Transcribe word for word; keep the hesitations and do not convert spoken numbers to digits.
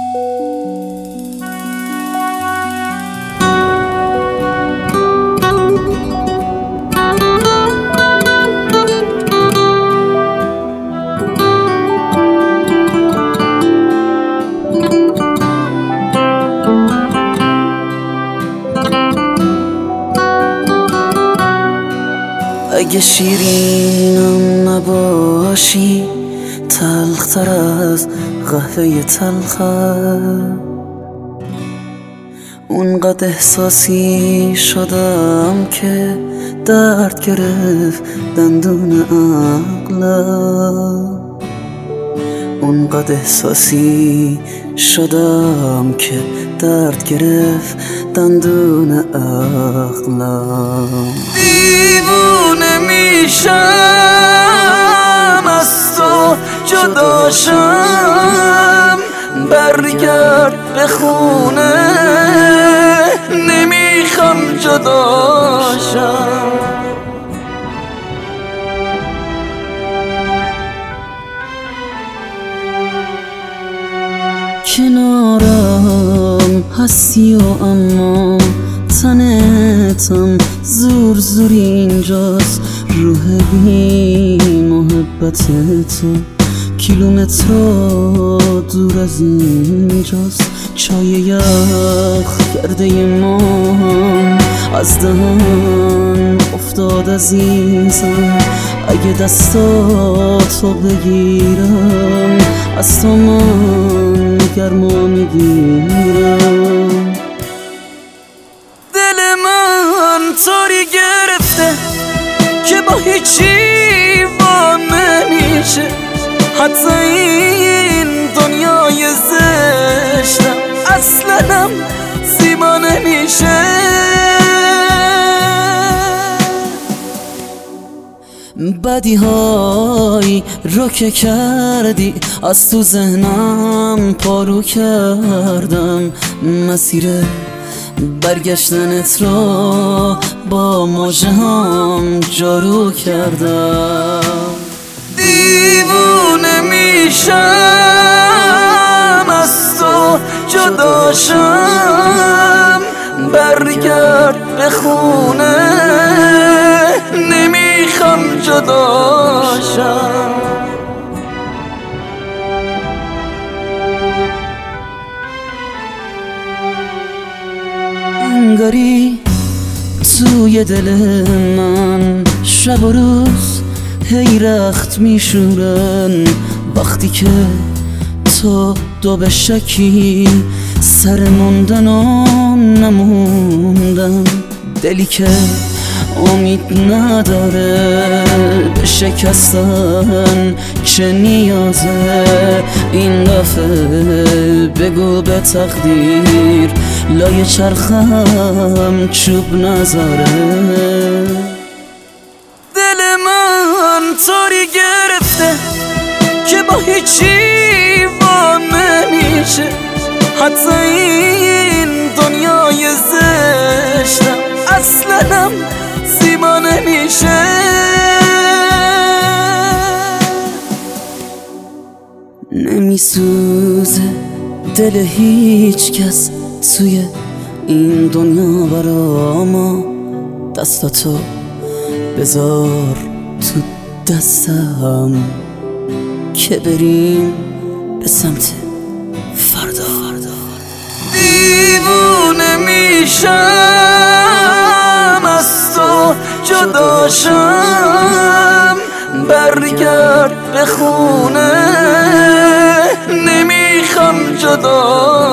اگه شیرینم نباشی تلختر از قهوه تلخم، اونقدر احساسی شدم که درد گرفت دندون عقلم، اونقدر احساسی شدم که درد گرفت دندون عقلم. دیوونه میشم از تو جداشم، برگرد به خونه نمیخوام جداشم. کنارم هستی و اما تنتم زور زور اینجاست، روح بی محبت تو کیلومتر دور از اینجاست. چای یخ کرده ما از دهن افتاد عزیزم، اگه دستاتو بگیرم از تو من گرما میگیرم. دل من طوری گرفته که با هیچی وا نمیشه، حتی این دنیای زشتم اصلاً زیبا نمیشه. بدی های رو که کردی از تو ذهنم پارو کردم، مسیر برگشتنت رو با موجه هم جارو کردم. دیوونه میشم از تو جداشم، برگرد به خونه نمیخوام جداشم. انگاری توی دل من شب و روز هی رخت میشورن، وقتی که تو دو به شکی سر موندن و نموندن. دلی که امید نداره به شکستن چه نیازه، این دفعه بگو به تقدیر لای چرخم چوب نذاره. دل من طوری گرفته که با هیچی وا نمیشه، حتی این دنیای زشتم اصلاً زیبا نمیشه. نمیسوزه دل هیچ کس توی این دنیا برا ما، دستاتو بذار تو دستم که بریم به سمت فردا. دیوونه میشم از تو جداشم، برگرد به خونه نمیخوام جدا